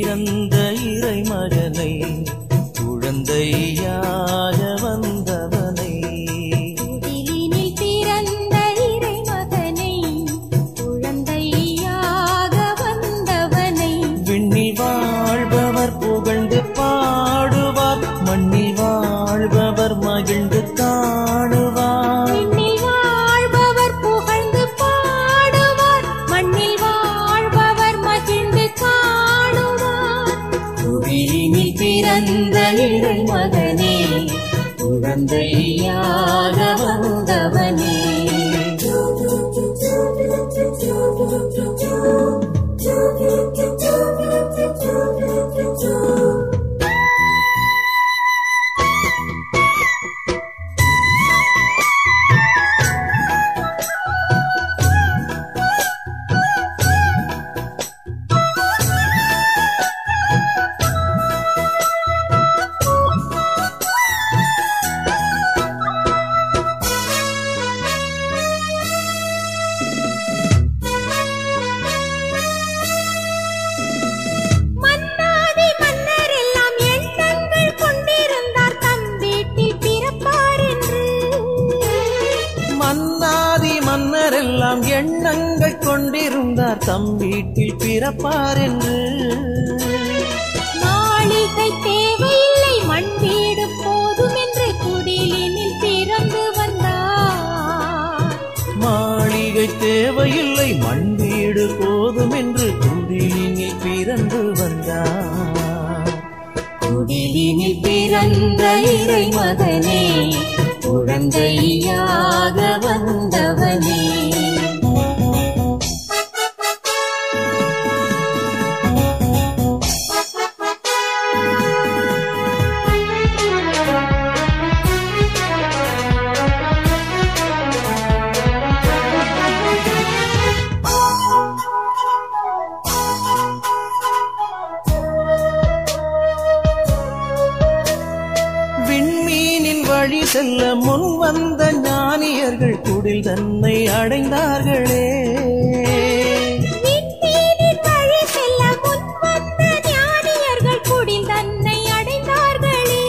பிறந்த இறைமகனை குழந்தையாக வந்தவனை குடிலினில் பிறந்த இறைமகனை குழந்தையாக வந்தவனை விண்ணில் வாழ்பவர் புகழ்ந்து பாடுவார் மண்ணில் வாழ்பவர் மகிழ்ந்து காணுவார் விண்ணில் வாழ்பவர் புகழ்ந்து பாடுவார் மண்ணில் வாழ்பவர் மகிழ்ந்து காணுவார் குடிலினில் பிறந்த இறைமகனே குழந்தையாக வந்தவனே மன்னாதி மன்னரெல்லாம் எண்ணங்கள் கொண்டிருந்தார் தம் வீட்டில் பிறப்பார் என்று மன்னாதி மன்னரெல்லாம் எண்ணங்கள் கொண்டிருந்தார் தம் வீட்டில் பிறப்பார் என்று மாளிகை தேவையில்லை மண் வீடு போதும் என்று குடிலினில் பிறந்து வந்தார் மாளிகை தேவையில்லை மண் வீடு போதும் என்று குடிலினில் பிறந்து வந்தார் குடிலினில் பிறந்த இறைமகனே குழந்தையாக வந்தவனே விண்மீனின் வழி செல்ல முன் வந்த ஞானியர்கள் குடில் தன்னை அடைந்தார்களே விண்மீனின் வழி செல்ல முன் வந்த ஞானியர்கள் குடில் தன்னை அடைந்தார்களே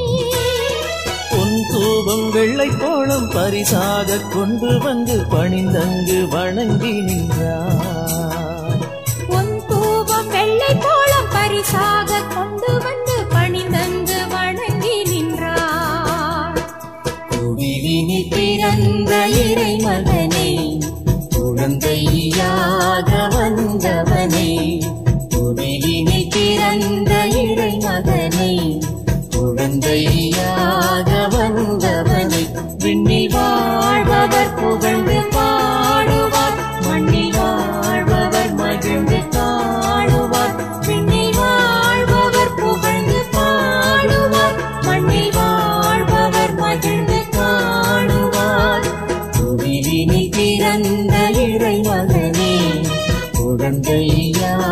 பொன் தூபம் வெள்ளை கோலம் பரிசாக கொண்டு வந்து பணிந்தங்கு வணங்கி நின்றார் பொன் தூபம் வெள்ளை கோலம் பரிசாக கொண்டு வந்து பணிந்தங்கு வணங்கி நின்றார் குடிலினில் பிறந்த இறைமகனே குழந்தையாக வந்தவனே குடிலினில் பிறந்த இறைமகனே குழந்தையாக வந்தவனே விண்ணில் வாழ்பவர் புகழ்ந்து பாடுவார் மண்ணில் வாழ்பவர் மகிழ்ந்து காணுவார் விண்ணில் வாழ்பவர் புகழ்ந்து பாடுவார் மண்ணில் வாழ்பவர் மகிழ்ந்து காணுவார் குடிலினில் பிறந்த இறைமகனே குழந்தையாக